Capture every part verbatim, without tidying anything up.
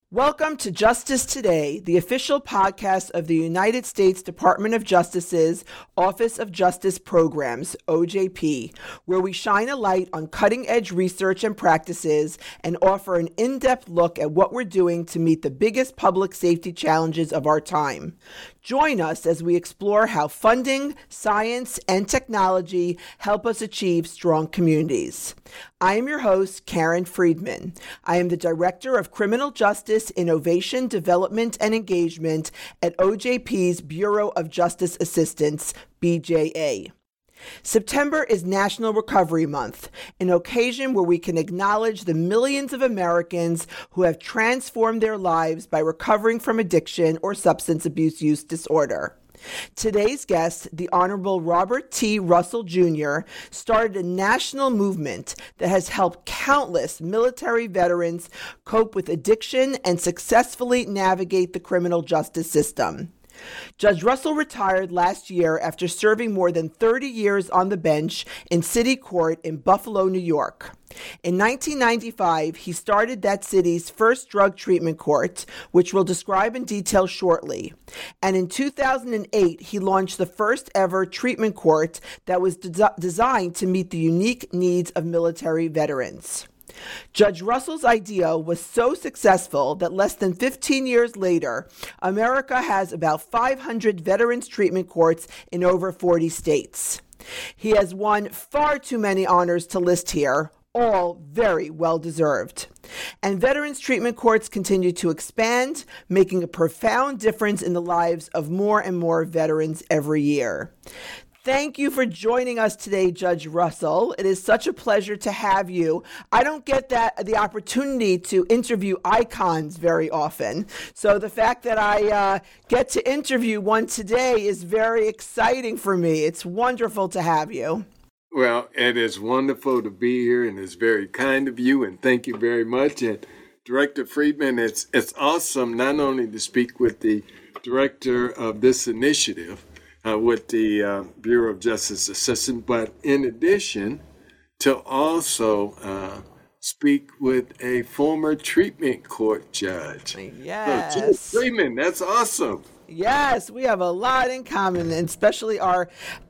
Welcome to Justice Today, the official podcast of the United States Department of Justice's Office of Justice Programs, O J P, where we shine a light on cutting-edge research and practices and offer an in-depth look at what we're doing to meet the biggest public safety challenges of our time. Join us as we explore how funding, science, and technology help us achieve strong communities. I am your host, Karen Friedman. I am the Director of Criminal Justice, Innovation, Development, and Engagement at O J P's Bureau of Justice Assistance, B J A. September is National Recovery Month, an occasion where we can acknowledge the millions of Americans who have transformed their lives by recovering from addiction or substance abuse use disorder. Today's guest, the Honorable Robert T. Russell Junior, started a national movement that has helped countless military veterans cope with addiction and successfully navigate the criminal justice system. Judge Russell retired last year after serving more than thirty years on the bench in city court in Buffalo, New York. In nineteen ninety-five, he started that city's first drug treatment court, which we'll describe in detail shortly. And in two thousand eight, he launched the first ever treatment court that was de- designed to meet the unique needs of military veterans. Judge Russell's idea was so successful that less than fifteen years later, America has about five hundred veterans treatment courts in over forty states. He has won far too many honors to list here, all very well deserved. And veterans treatment courts continue to expand, making a profound difference in the lives of more and more veterans every year. Thank you for joining us today, Judge Russell. It is such a pleasure to have you. I don't get that the opportunity to interview icons very often. So the fact that I uh, get to interview one today is very exciting for me. It's wonderful to have you. Well, it is wonderful to be here, and it's very kind of you, and thank you very much. And Director Friedman, it's it's awesome not only to speak with the director of this initiative, Uh, with the uh, Bureau of Justice Assistance, but in addition to also uh, speak with a former treatment court judge. Yes. So, Judge Freeman, that's awesome. Yes, we have a lot in common, and especially our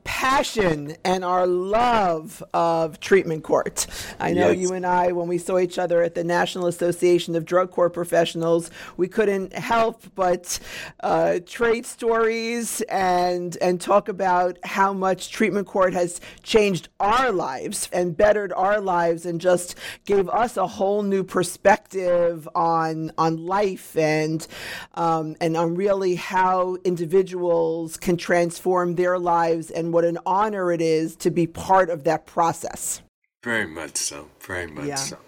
passion and our love of treatment court. I know Yes. you and I, when we saw each other at the National Association of Drug Court Professionals, we couldn't help but uh, trade stories and and talk about how much treatment court has changed our lives and bettered our lives and just gave us a whole new perspective on on life and um, and on really how How individuals can transform their lives, and what an honor it is to be part of that process. Very much so. Very much yeah. so.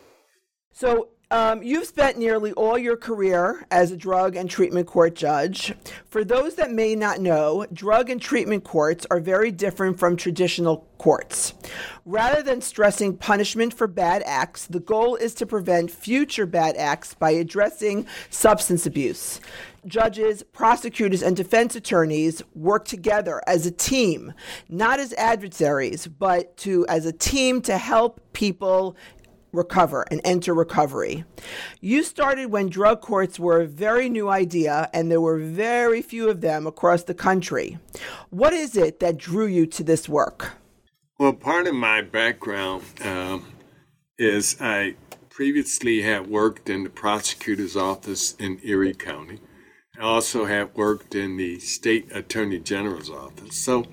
So um, you've spent nearly all your career as a drug and treatment court judge. For those that may not know, drug and treatment courts are very different from traditional courts. Rather than stressing punishment for bad acts, the goal is to prevent future bad acts by addressing substance abuse. Judges, prosecutors, and defense attorneys work together as a team, not as adversaries, but to as a team to help people recover and enter recovery. You started when drug courts were a very new idea, and there were very few of them across the country. What is it that drew you to this work? Well, part of my background um, is I previously had worked in the prosecutor's office in Erie County. I also have worked in the state attorney general's office. So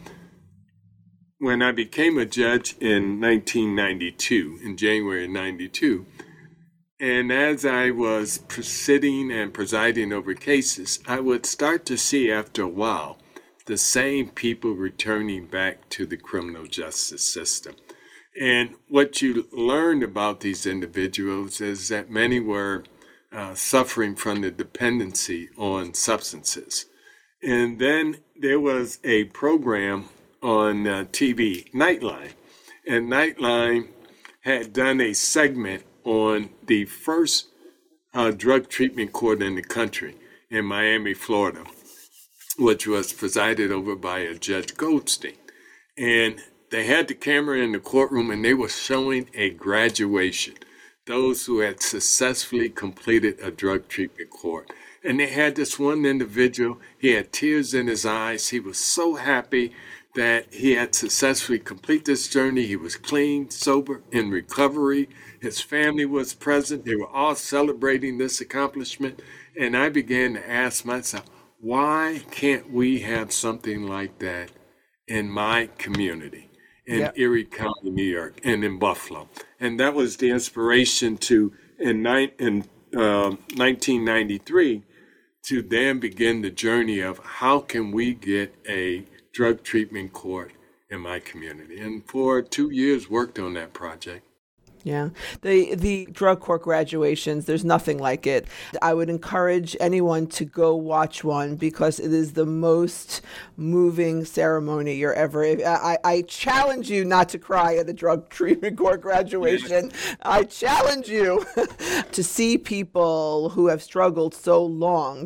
when I became a judge in nineteen ninety-two, in January of ninety-two, and as I was sitting and presiding over cases, I would start to see after a while the same people returning back to the criminal justice system. And what you learned about these individuals is that many were Uh, suffering from the dependency on substances. And then there was a program on uh, T V, Nightline. And Nightline had done a segment on the first uh, drug treatment court in the country in Miami, Florida, which was presided over by a Judge Goldstein. And they had the camera in the courtroom, and they were showing a graduation. those who had successfully completed a drug treatment court. And they had this one individual, he had tears in his eyes. He was so happy that he had successfully completed this journey. He was clean, sober, in recovery. His family was present. They were all celebrating this accomplishment. And I began to ask myself, why can't we have something like that in my community, in yep. Erie County, New York, and in Buffalo? And that was the inspiration to, in, ni- in uh, nineteen ninety-three, to then begin the journey of how can we get a drug treatment court in my community. And for two years worked on that project. Yeah. The the drug court graduations, there's nothing like it. I would encourage anyone to go watch one because it is the most moving ceremony you're ever. I, I challenge you not to cry at a drug treatment court graduation. Yeah. I challenge you to see people who have struggled so long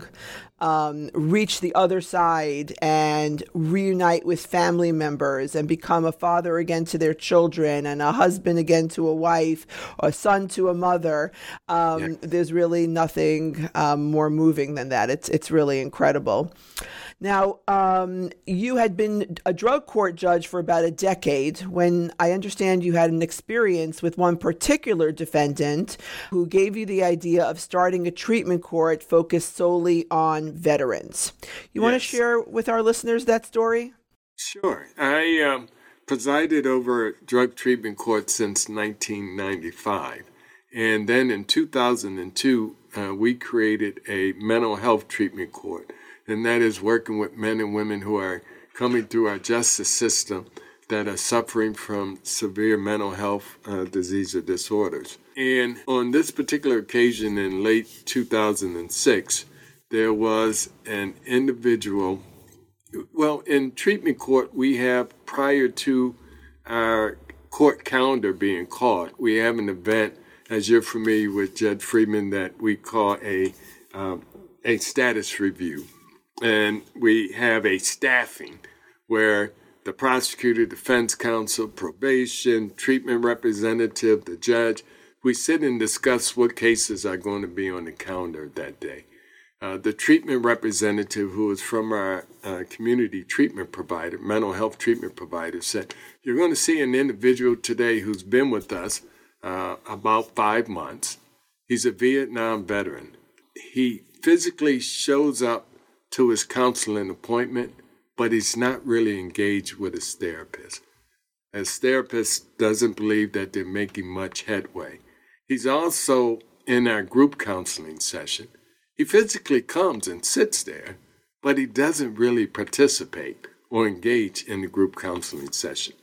Um, reach the other side and reunite with family members and become a father again to their children and a husband again to a wife, or a son to a mother. Um, yeah. There's really nothing um, more moving than that. It's it's really incredible. Now, um, you had been a drug court judge for about a decade when I understand you had an experience with one particular defendant who gave you the idea of starting a treatment court focused solely on veterans. You yes. want to share with our listeners that story? Sure. I um, presided over a drug treatment court since nineteen ninety-five. And then in two thousand two, uh, we created a mental health treatment court. And that is working with men and women who are coming through our justice system that are suffering from severe mental health uh, disease or disorders. And on this particular occasion in late two thousand six, there was an individual. Well, in treatment court, we have, prior to our court calendar being called, we have an event, as you're familiar with, Judge Friedman, that we call a um, a status review. And we have a staffing where the prosecutor, defense counsel, probation, treatment representative, the judge, we sit and discuss what cases are going to be on the calendar that day. Uh, the treatment representative, who is from our uh, community treatment provider, mental health treatment provider, said, you're going to see an individual today who's been with us uh, about five months. He's a Vietnam veteran. He physically shows up to his counseling appointment, but he's not really engaged with his therapist. His therapist doesn't believe that they're making much headway. He's also in our group counseling session. He physically comes and sits there, but he doesn't really participate or engage in the group counseling session.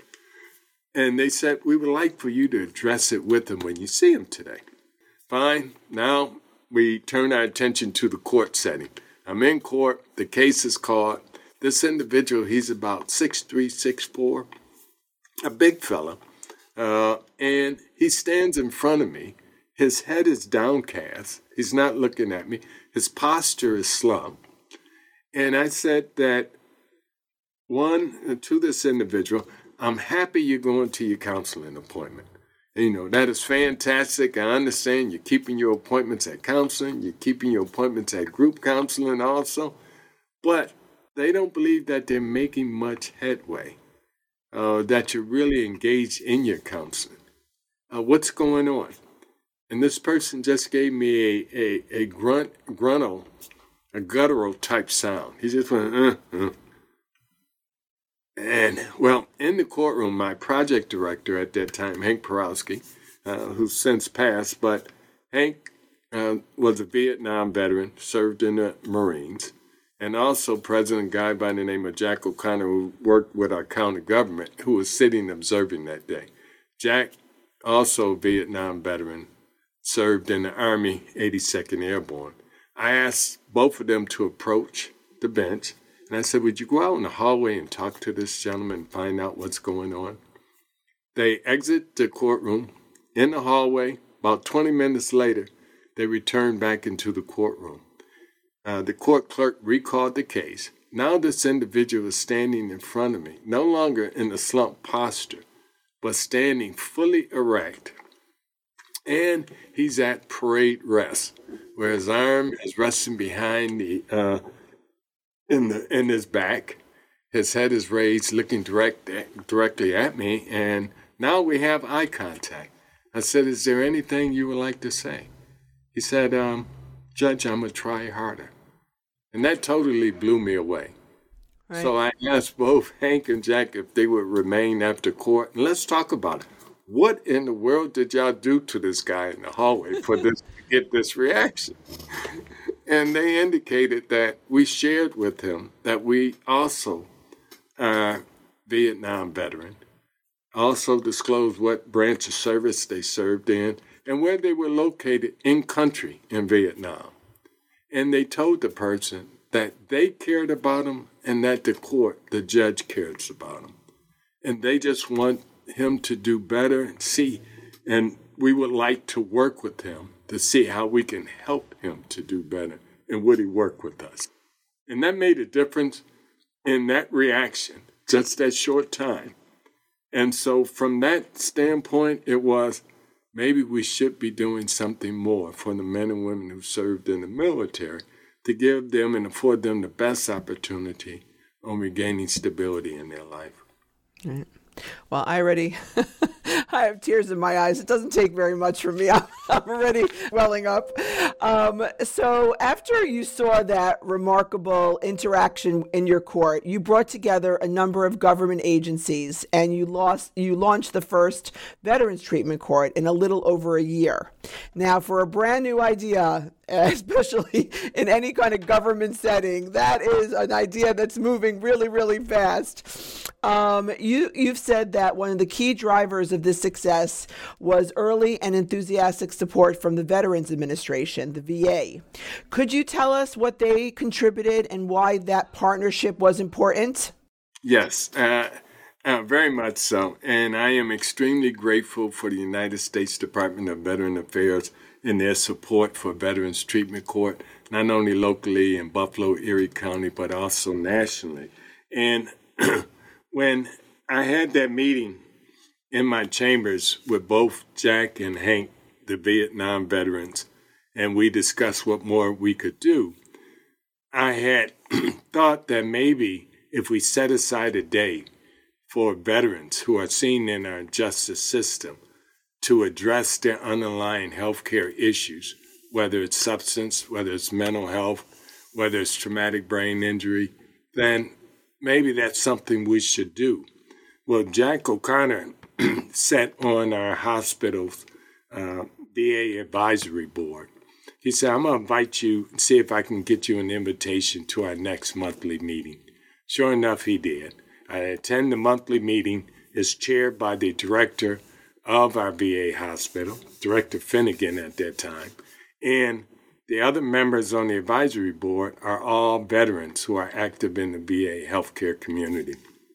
And they said, we would like for you to address it with him when you see him today. Fine. Now we turn our attention to the court setting. I'm in court. The case is called. This individual, he's about six three, six four, a big fella. Uh, and he stands in front of me. His head is downcast. He's not looking at me. His posture is slumped. And I said that, one, to this individual, I'm happy you're going to your counseling appointment. And, you know, that is fantastic. I understand you're keeping your appointments at counseling. You're keeping your appointments at group counseling also. But they don't believe that they're making much headway, uh, that you're really engaged in your counseling. Uh, what's going on? And this person just gave me a, a, a grunt, gruntle, a guttural type sound. He just went, uh, uh. And, well, in the courtroom, my project director at that time, Hank Porowski, uh, who's since passed, but Hank uh, was a Vietnam veteran, served in the Marines, and also President, a guy by the name of Jack O'Connor, who worked with our county government, who was sitting observing that day. Jack, also a Vietnam veteran, served in the Army, eighty-second Airborne. I asked both of them to approach the bench. And I said, would you go out in the hallway and talk to this gentleman and find out what's going on? They exit the courtroom. In the hallway, about twenty minutes later, they returned back into the courtroom. Uh, the court clerk recalled the case. Now this individual is standing in front of me, no longer in a slumped posture, but standing fully erect, And he's at parade rest, where his arm is resting behind the uh, in the in his back. His head is raised, looking direct directly at me, and now we have eye contact. I said, "Is there anything you would like to say?" He said, um, "Judge, I'm gonna try harder," and that totally blew me away. Right. So I asked both Hank and Jack if they would remain after court, and let's talk about it. What in the world did y'all do to this guy in the hallway for this to get this reaction? And they indicated that we shared with him that we also are Vietnam veteran, also disclosed what branch of service they served in and where they were located in country in Vietnam. And they told the person that they cared about him and that the court, the judge, cares about him. And they just want him to do better and see, and we would like to work with him to see how we can help him to do better, and would he work with us? And that made a difference in that reaction, just that short time. And so from that standpoint, it was, maybe we should be doing something more for the men and women who served in the military to give them and afford them the best opportunity on regaining stability in their life. Right. Well, I already, I have tears in my eyes. It doesn't take very much for me. I'm, I'm already welling up. Um, so after you saw that remarkable interaction in your court, you brought together a number of government agencies and you lost, you launched the first Veterans Treatment Court in a little over a year. Now, for a brand new idea, especially in any kind of government setting, that is an idea that's moving really, really fast. Um, you, you've said that one of the key drivers of this success was early and enthusiastic support from the Veterans Administration, the V A. Could you tell us what they contributed and why that partnership was important? Yes, uh, uh, very much so. And I am extremely grateful for the United States Department of Veteran Affairs and their support for Veterans Treatment Court, not only locally in Buffalo, Erie County, but also nationally. And when I had that meeting in my chambers with both Jack and Hank, the Vietnam veterans, and we discussed what more we could do, I had thought that maybe if we set aside a day for veterans who are seen in our justice system to address their underlying healthcare issues, whether it's substance, whether it's mental health, whether it's traumatic brain injury, then maybe that's something we should do. Well, Jack O'Connor sat on our hospital's uh, V A advisory board. He said, I'm going to invite you and see if I can get you an invitation to our next monthly meeting. Sure enough, he did. I attend the monthly meeting. It's chaired by the director of our V A hospital, Director Finnegan at that time. And the other members on the advisory board are all veterans who are active in the V A healthcare community.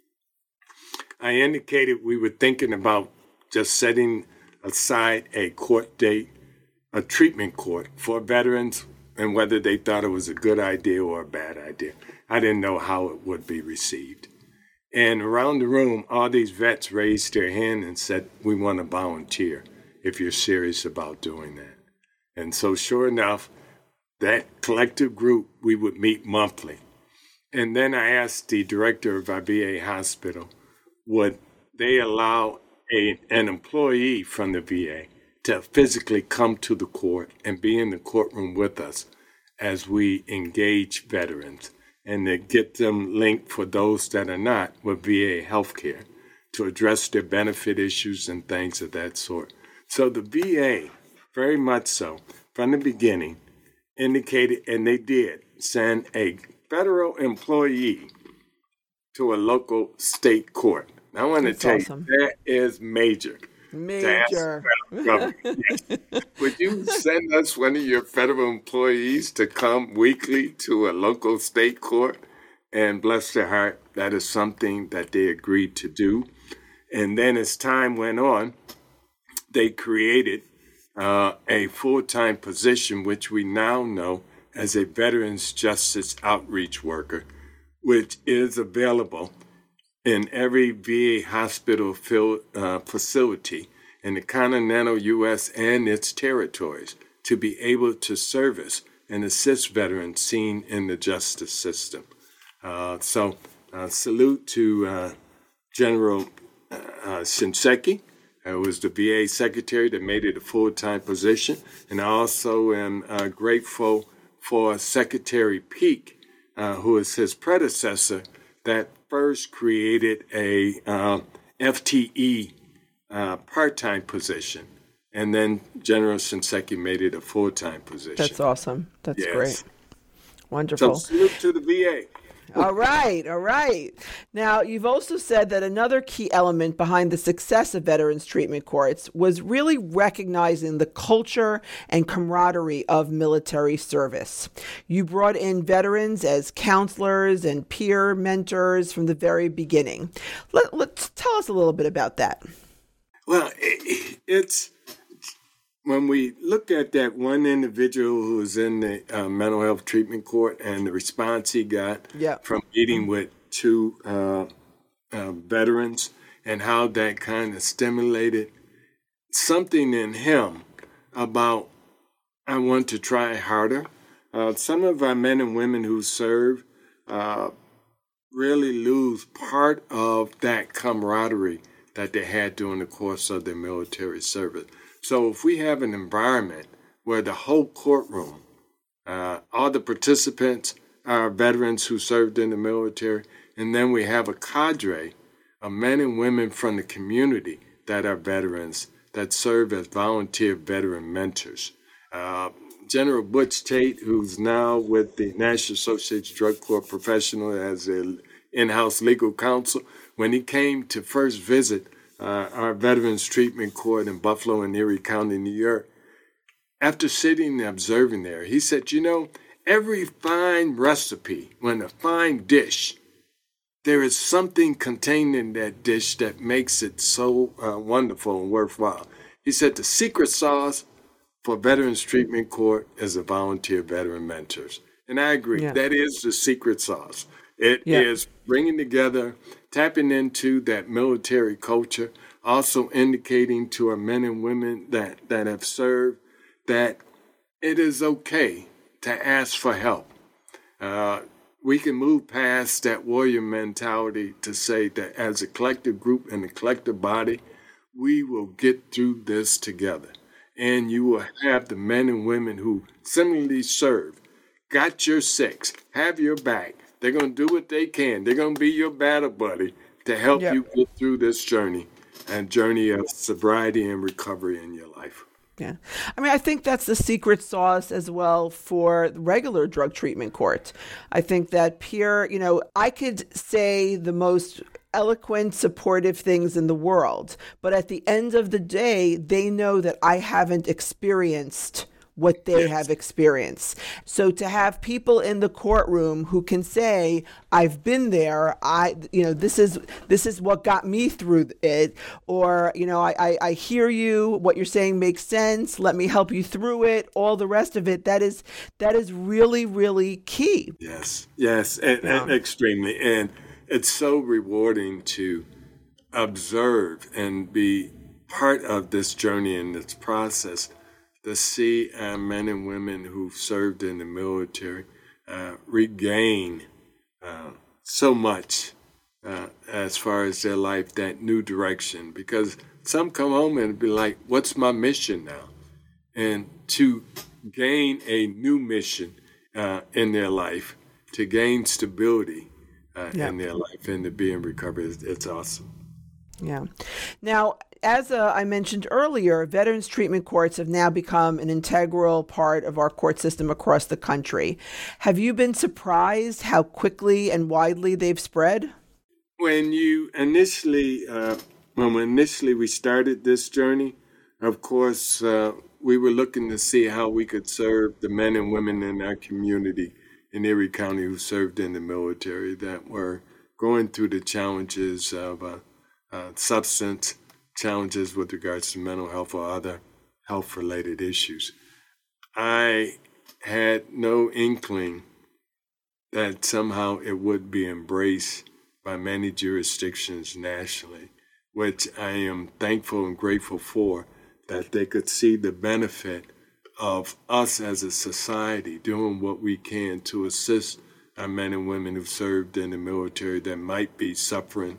I indicated we were thinking about just setting aside a court date, a treatment court for veterans, and whether they thought it was a good idea or a bad idea. I didn't know how it would be received. And around the room, all these vets raised their hand and said, we want to volunteer if you're serious about doing that. And so sure enough, that collective group, we would meet monthly. And then I asked the director of our V A hospital, would they allow a, an employee from the V A to physically come to the court and be in the courtroom with us as we engage veterans and to get them linked for those that are not with V A healthcare to address their benefit issues and things of that sort. So the V A, very much so, from the beginning, indicated, and they did, send a federal employee to a local state court. Now, I want to tell awesome. you, that is major. Major. Yes. Would you send us one of your federal employees to come weekly to a local state court? And bless their heart, that is something that they agreed to do. And then as time went on, they created uh, a full-time position, which we now know as a Veterans Justice Outreach Worker, which is available in every V A hospital fil- uh, facility in the continental U S and its territories to be able to service and assist veterans seen in the justice system. Uh, so uh, salute to uh, General uh, uh, Shinseki, who was the V A secretary that made it a full-time position. And I also am uh, grateful for Secretary Peake, uh, who is his predecessor, that first created a uh, F T E uh, part-time position. And then General Shinseki made it a full-time position. That's awesome. That's yes. great. Wonderful. So salute to the V A. All right, all right. Now, you've also said that another key element behind the success of Veterans Treatment Courts was really recognizing the culture and camaraderie of military service. You brought in veterans as counselors and peer mentors from the very beginning. Let, let's tell us a little bit about that. Well, it, it's when we look at that one individual who was in the uh, mental health treatment court and the response he got yeah. from meeting with two uh, uh, veterans and how that kind of stimulated something in him about, I want to try harder. Uh, some of our men and women who serve uh, really lose part of that camaraderie that they had during the course of their military service. So if we have an environment where the whole courtroom, uh, all the participants are veterans who served in the military, and then we have a cadre of men and women from the community that are veterans that serve as volunteer veteran mentors. Uh, General Butch Tate, who's now with the National Association of Drug Court Professionals as an in-house legal counsel, when he came to first visit Uh, our Veterans Treatment Court in Buffalo and Erie County, New York, after sitting and observing there, he said, you know, every fine recipe, when a fine dish, there is something contained in that dish that makes it so uh, wonderful and worthwhile. He said the secret sauce for Veterans Treatment Court is the volunteer veteran mentors. And I agree, yeah. that is the secret sauce. It yeah. is bringing together, tapping into that military culture, also indicating to our men and women that, that have served that it is okay to ask for help. Uh, we can move past that warrior mentality to say that as a collective group and a collective body, we will get through this together. And you will have the men and women who similarly serve, got your six, have your back. They're going to do what they can. They're going to be your battle buddy to help yep. you get through this journey and journey of sobriety and recovery in your life. Yeah. I mean, I think that's the secret sauce as well for regular drug treatment court. I think that peer, you know, I could say the most eloquent, supportive things in the world, but at the end of the day, they know that I haven't experienced what they yes. have experienced. So to have people in the courtroom who can say, I've been there, I, you know, this is, this is what got me through it. Or, you know, I, I, I hear you, what you're saying makes sense. Let me help you through it. All the rest of it. That is, that is really, really key. Yes. Yes. And, yeah. and extremely. And it's so rewarding to observe and be part of this journey and this process, to see uh, men and women who've served in the military uh, regain uh, so much uh, as far as their life, that new direction. Because some come home and be like, what's my mission now? And to gain a new mission uh, in their life, to gain stability uh, yeah. in their life and to be in recovery, it's, it's awesome. Yeah. Now, as uh, I mentioned earlier, veterans treatment courts have now become an integral part of our court system across the country. Have you been surprised how quickly and widely they've spread? When you initially, uh, when we initially we started this journey, of course, uh, we were looking to see how we could serve the men and women in our community in Erie County who served in the military that were going through the challenges of uh, uh, substance challenges with regards to mental health or other health-related issues. I had no inkling that somehow it would be embraced by many jurisdictions nationally which I am thankful and grateful for, that they could see the benefit of us as a society doing what we can to assist our men and women who served in the military that might be suffering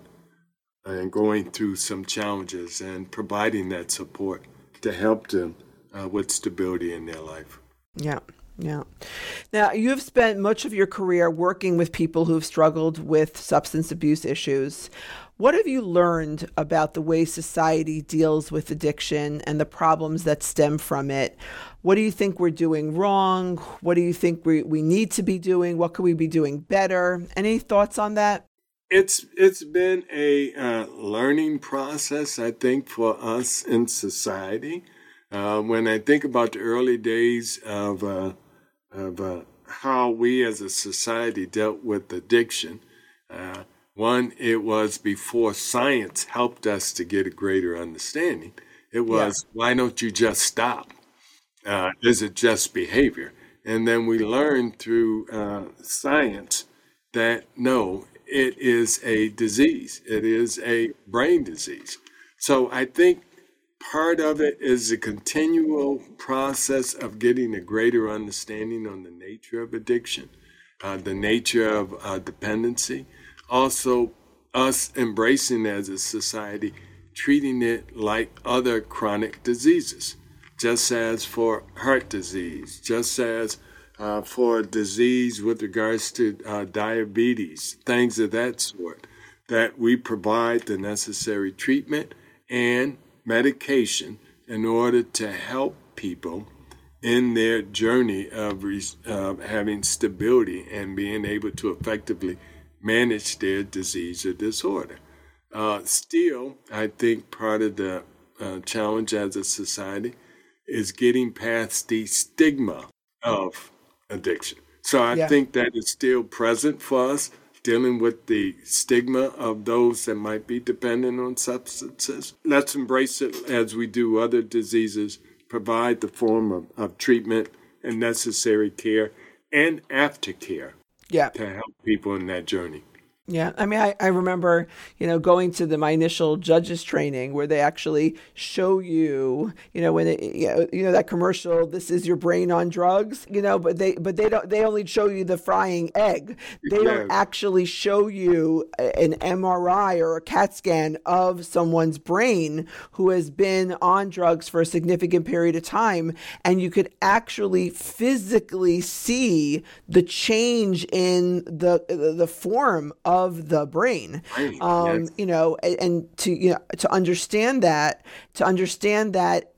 and going through some challenges, and providing that support to help them uh, with stability in their life. Yeah. Yeah. Now, you've spent much of your career working with people who've struggled with substance abuse issues. What have you learned about the way society deals with addiction and the problems that stem from it? What do you think we're doing wrong? What do you think we, we need to be doing? What could we be doing better? Any thoughts on that? It's it's been a uh, learning process, I think, for us in society. Uh, when I think about the early days of uh, of uh, how we as a society dealt with addiction, uh, one, it was before science helped us to get a greater understanding. It was, yeah. Why don't you just stop? Uh, is it just behavior? And then we learned through uh, science that no, it is a disease. It is a brain disease. So I think part of it is a continual process of getting a greater understanding on the nature of addiction, uh, the nature of uh, dependency. Also, us embracing as a society, treating it like other chronic diseases, just as for heart disease, just as uh, for disease with regards to uh, diabetes, things of that sort, that we provide the necessary treatment and medication in order to help people in their journey of uh, having stability and being able to effectively manage their disease or disorder. Uh, still, I think part of the uh, challenge as a society is getting past the stigma of addiction. So I yeah. think that is still present for us, dealing with the stigma of those that might be dependent on substances. Let's embrace it as we do other diseases, provide the form of, of treatment and necessary care and aftercare yeah. to help people in that journey. Yeah. I mean, I, I remember, you know, going to the, my initial judges training where they actually show you, you know, when it, you know, you know, that commercial, this is your brain on drugs, you know, but they, but they don't, they only show you the frying egg. They yeah. don't actually show you an M R I or a CAT scan of someone's brain who has been on drugs for a significant period of time. And you could actually physically see the change in the, the, the form of of the brain, right. um, yes. you know, and, and to, you know, to understand that, to understand that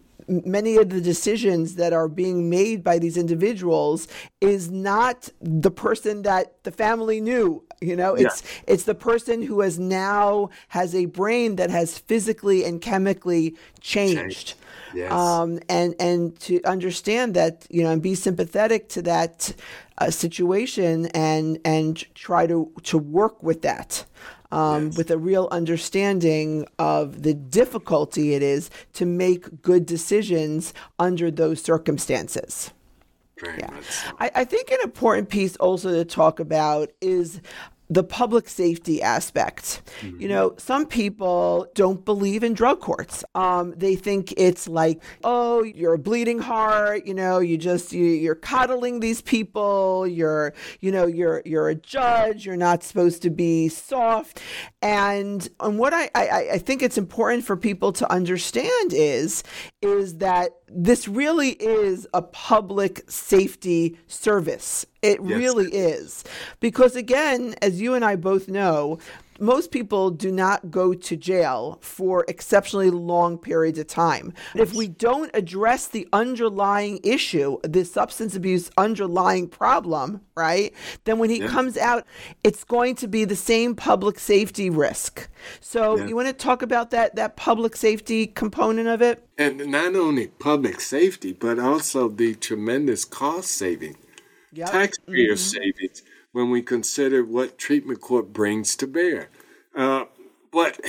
many of the decisions that are being made by these individuals is not the person that the family knew. You know, it's yeah. it's the person who has now has a brain that has physically and chemically changed. Yes. Um, and and to understand that, you know, and be sympathetic to that uh, situation and and try to to work with that. Um, yes. With a real understanding of the difficulty it is to make good decisions under those circumstances. Very yeah. much so. I, I think an important piece also to talk about is the public safety aspect. Mm-hmm. You know, some people don't believe in drug courts. Um, they think it's like, oh, you're a bleeding heart. You know, you just you, you're coddling these people. You're, you know, you're you're a judge. You're not supposed to be soft. And and what I I, I think it's important for people to understand is is that this really is a public safety service. It yes. really is. Because again, as you and I both know, most people do not go to jail for exceptionally long periods of time. If we don't address the underlying issue, the substance abuse underlying problem, right, then when he yeah. comes out, it's going to be the same public safety risk. So yeah. you want to talk about that, that public safety component of it? And not only public safety, but also the tremendous cost saving. Yep. Taxpayer mm-hmm. savings when we consider what treatment court brings to bear. Uh, but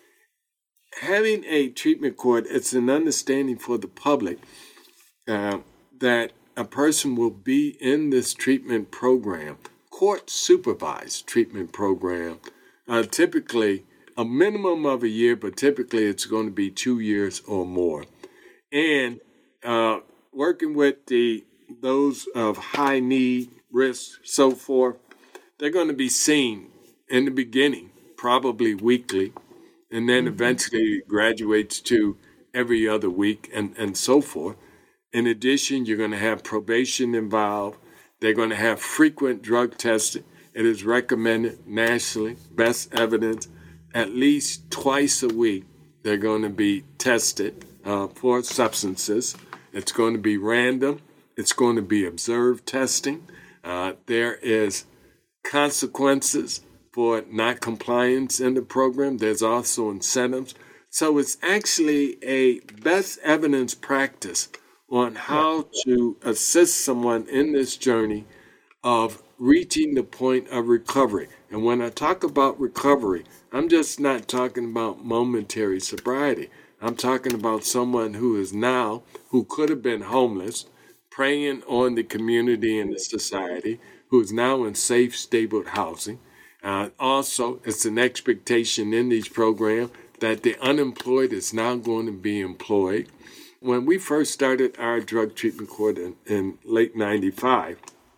having a treatment court, it's an understanding for the public uh, that a person will be in this treatment program, court-supervised treatment program, uh, typically a minimum of a year, but typically it's going to be two years or more. And uh, working with the those of high need, risk, so forth, they're going to be seen in the beginning, probably weekly, and then mm-hmm. eventually graduates to every other week and, and so forth. In addition, you're going to have probation involved. They're going to have frequent drug testing. It is recommended nationally, best evidence, at least twice a week, they're going to be tested uh, for substances. It's going to be random. It's going to be observed testing. Uh, there is consequences for not compliance in the program. There's also incentives. So it's actually a best evidence practice on how to assist someone in this journey of reaching the point of recovery. And when I talk about recovery, I'm just not talking about momentary sobriety. I'm talking about someone who is now, who could have been homeless, preying on the community and the society, who is now in safe, stable housing. Uh, also, it's an expectation in these programs that the unemployed is now going to be employed. When we first started our drug treatment court in, in late ninety-five,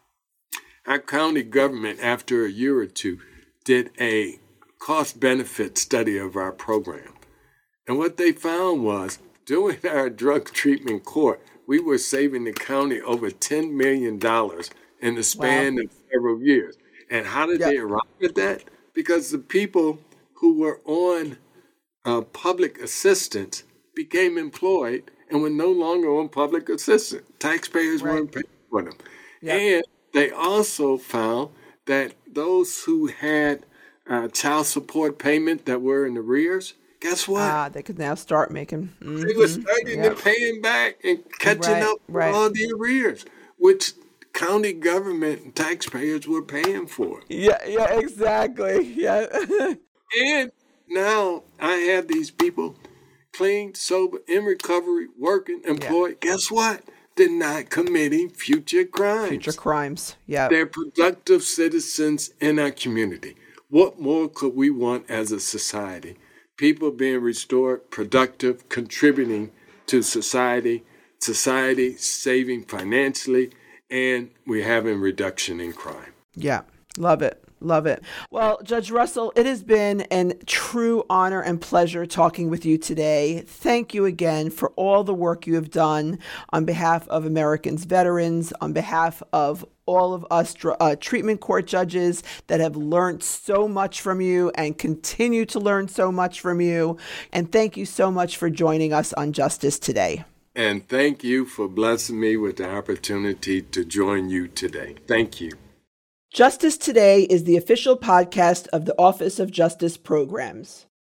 our county government, after a year or two, did a cost-benefit study of our program. And what they found was, doing our drug treatment court, we were saving the county over ten million dollars in the span wow. of several years. And how did yep. they arrive at that? Because the people who were on uh, public assistance became employed and were no longer on public assistance. Taxpayers right. weren't paying for them. Yep. And they also found that those who had uh, child support payment that were in arrears, guess what? Ah, they could now start making. Mm-hmm. They were starting yep. to paying back and catching right, up right. with all the arrears, which county government and taxpayers were paying for. Yeah, yeah, exactly. Yeah. And now I have these people clean, sober, in recovery, working, employed. Yeah. Guess what? They're not committing future crimes. Future crimes, yeah. They're productive citizens in our community. What more could we want as a society? People being restored, productive, contributing to society, society saving financially, and we're having reduction in crime. Yeah, love it. Love it. Well, Judge Russell, it has been a true honor and pleasure talking with you today. Thank you again for all the work you have done on behalf of Americans veterans, on behalf of all of us uh, treatment court judges that have learned so much from you and continue to learn so much from you. And thank you so much for joining us on Justice Today. And thank you for blessing me with the opportunity to join you today. Thank you. Justice Today is the official podcast of the Office of Justice Programs.